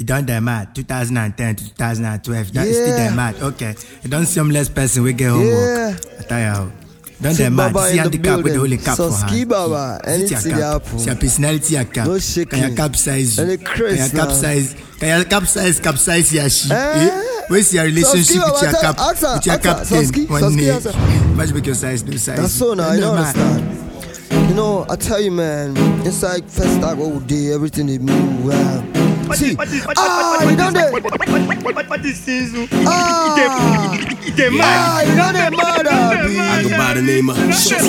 You done that mad 2010 to 2012. That is still that mad. Okay. You don't see less person we get homework. I tell you how. Don't that mad. See handicap with the holy cap for her. Ski Baba, anything happen. See your personality a cap. No shaking. Can you capsize you? Can you capsize your shit? Where's your relationship with your captain? One day. Much make your size do size. That's so now, I don't understand. You know, I tell you, man, inside first start all day, everything they move well. See, we done it. What this is? You done it, mother. I go by the name of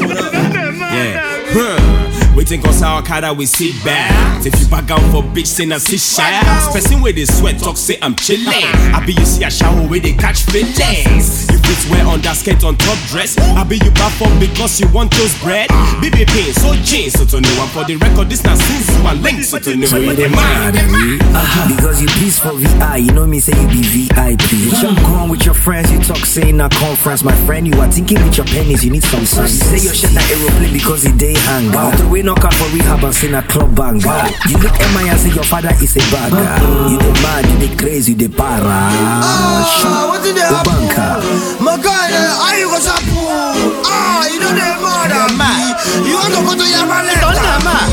waiting cause our car we sit back. If you back out for bitch, say na sit shy. Person with the sweat talk say I'm chilling. I be you see a shower where they catch feelings. You fit wear underskirt on top dress. I be you back up because you want toast bread. BB pain, so jeans, so to know one for the record. This now since you are linked, so to know what they mad at me. Because you peace for VI, you know me say you be VIP. You jump on with your friends, you talk saying a conference. My friend, you are thinking with your pennies, you need some sense. You say your shit na aeroplane because it day hang out. The way knock out for rehab and sing a club banger. You look at my and say your father is a bagger. You the mad, you the crazy, you the para. What did they happen? My guy, are you gonna shampoo? You know they're mad. You want to go to your man? Don't mad.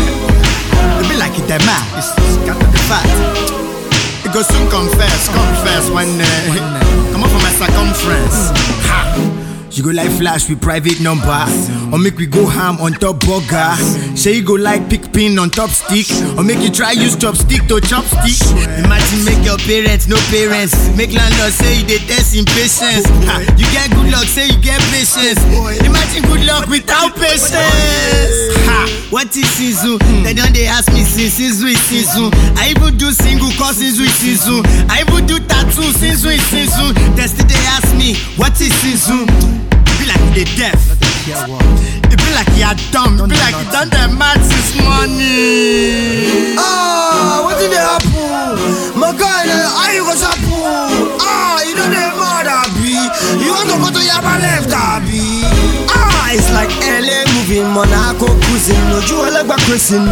It be like it that mad. It's got to be fat. It goes soon confess when come up from my circumference. Ha. You go like flash with private number, or make we go ham on top burger. Say you go like pick pin on top stick, or make you try use chopstick to chopstick. Imagine make your parents no parents, make landlord say you dey test impatience. You get good luck, say you get patience. Imagine good luck without patience. What is Sisu? They don't they ask me since Sisu is Sisu. I even do single cause Sisu is Sisu. I even do tattoo Sisu is Sisu. They still they ask me what is Sisu? It be like they deaf. It be like you are dumb. It be like you done the math since morning. What did they happen? My guy, are you gonna shampoo? You know they're mad, Abby. You want to go to your left, Abby? It's like LA moving, Monaco cruising, no Joe like back racing.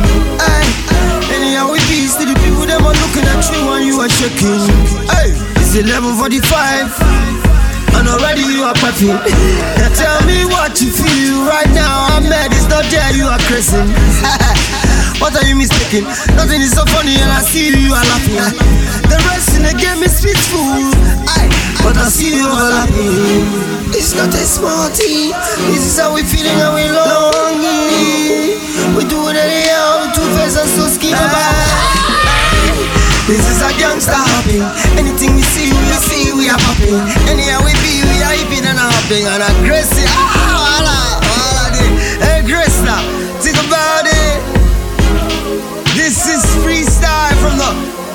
Anyhow we be, see the people them are looking at you when you are shaking. It's 11:45. And already you are popping. Tell me what you feel right now. I'm mad, it's not there, you are crazy. What are you mistaken? Nothing is so funny and I see you are laughing. The rest in the game is peaceful, but I see you are laughing. It's not a small thing. This is how we feeling and we longing. We do it anyhow, two faces and so skinny. This is a gangster hopping. Anything we see, we are popping. Anyhow we be, we are hipping and hopping and aggressive. Aggressive. Think about it. This is freestyle from the.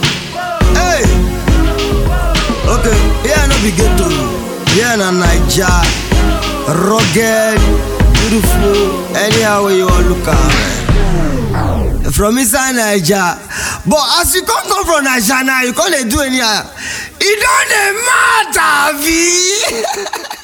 Okay, yeah, no be ghetto. Yeah, na Naija. Rugged, beautiful. Anyhow you all look at. From inside Naija. But as you come from Naija now, you can't do any. It don't matter, V.